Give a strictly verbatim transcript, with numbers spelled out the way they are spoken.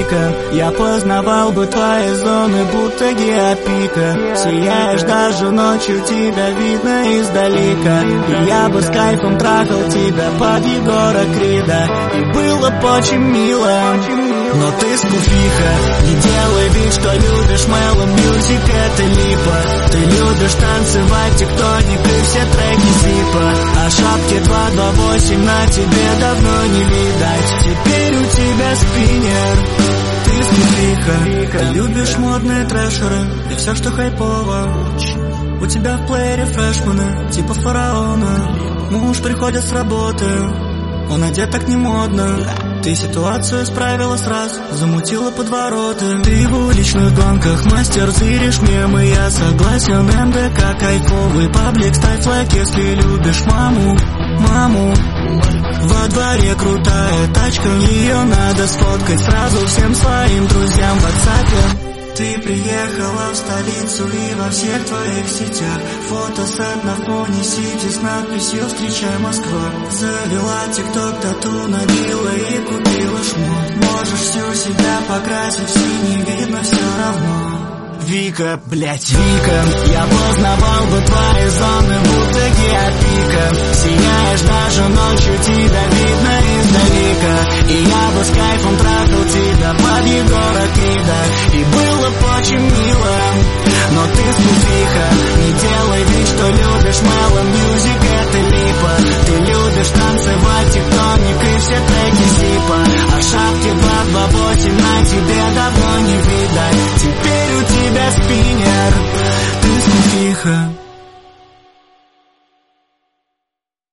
Вика, я познавал бы твои зоны, будто геопика. Сияешь даже ночью, тебя видно издалека. И я бы с кайфом трахал тебя под Егора Крида. И было бы очень мило, но ты скуфиха. Не делай вид, что любишь Mellow Music, это липа. Ты любишь танцевать тектоник и все треки зипа. А шапки два два восемь на тебе давно не видать. Теперь у тебя спиннер, ты скуфиха. Ты любишь модные трэшеры и все, что хайпово. У тебя в плеере фрешманы, типа фараона. Муж приходит с работы, он одет так не модно. Ты ситуацию справила сразу, замутила подвороты. Ты в уличных гонках мастер, зыришь мемы, я согласен. МДК кайфовый паблик, ставь лайк, если любишь маму, маму. Во дворе крутая тачка, ее надо сфоткать сразу всем своим друзьям в WhatsApp. Ты приехала в столицу и во всех твоих сетях фотосет на фоне сити с надписью «Встречай Москва». Завела тикток, тату набила и купила шмот. Можешь всю себя покрасить в синий, видно все равно. Вика, блять, Вика, я познавал бы твои зоны, будто геопика. Сияешь даже ночью, тебя видно издалека. И я бы с кайфом трахал тебя под Егора Крида. И было бы очень мило, но ты скуфиха. Не делай вид, что любишь Mellow Music, это липа. Ты любишь танцевать тектоник и все треки зипа. А шапки два два восемь на тебе давно не видать. Теперь у тебя спиннер, ты скуфиха.